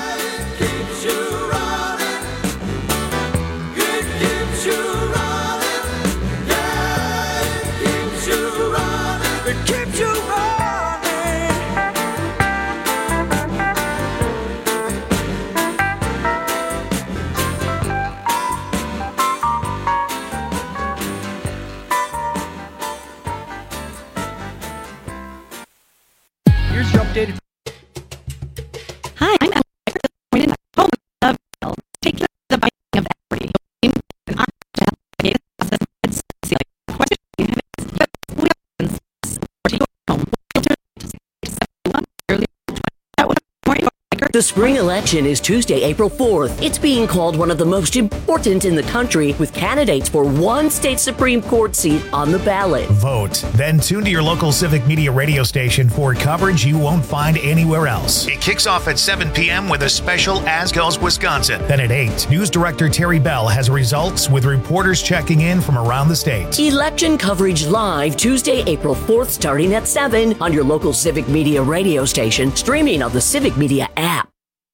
Here's your updated. Hi, I'm appointed home of take care of the buying of equity. The spring election is Tuesday, April fourth. It's being called one of the most important in the country, with candidates for one state Supreme Court seat on the ballot. Vote. Then tune to your local Civic Media radio station for coverage you won't find anywhere else. It kicks off at seven p.m. with a special As Goes Wisconsin. Then at eight, News Director Terry Bell has results with reporters checking in from around the state. Election coverage live Tuesday, April fourth, starting at seven on your local Civic Media radio station, streaming on the Civic Media app.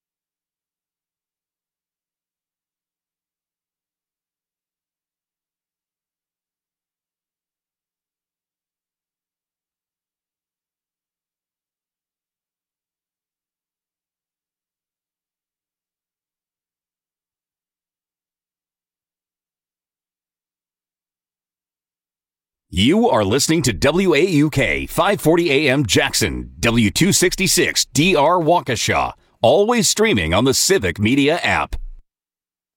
You are listening to W A U K five forty A M Jackson, W two sixty-six D R Waukesha, always streaming on the Civic Media app.